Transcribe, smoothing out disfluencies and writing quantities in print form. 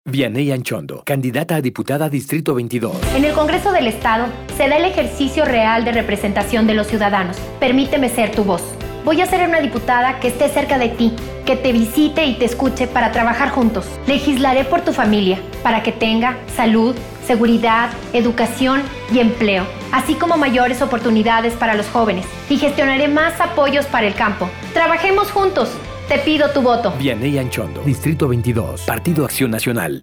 Vianey Anchondo, candidata a diputada Distrito 22. En el Congreso del Estado se da el ejercicio real de representación de los ciudadanos. Permíteme ser tu voz. Voy a ser una diputada que esté cerca de ti, que te visite y te escuche para trabajar juntos. Legislaré por tu familia, para que tenga salud, seguridad, educación y empleo, así como mayores oportunidades para los jóvenes. Y gestionaré más apoyos para el campo. Trabajemos juntos. Te pido tu voto. Vianey Anchondo, Distrito 22, Partido Acción Nacional.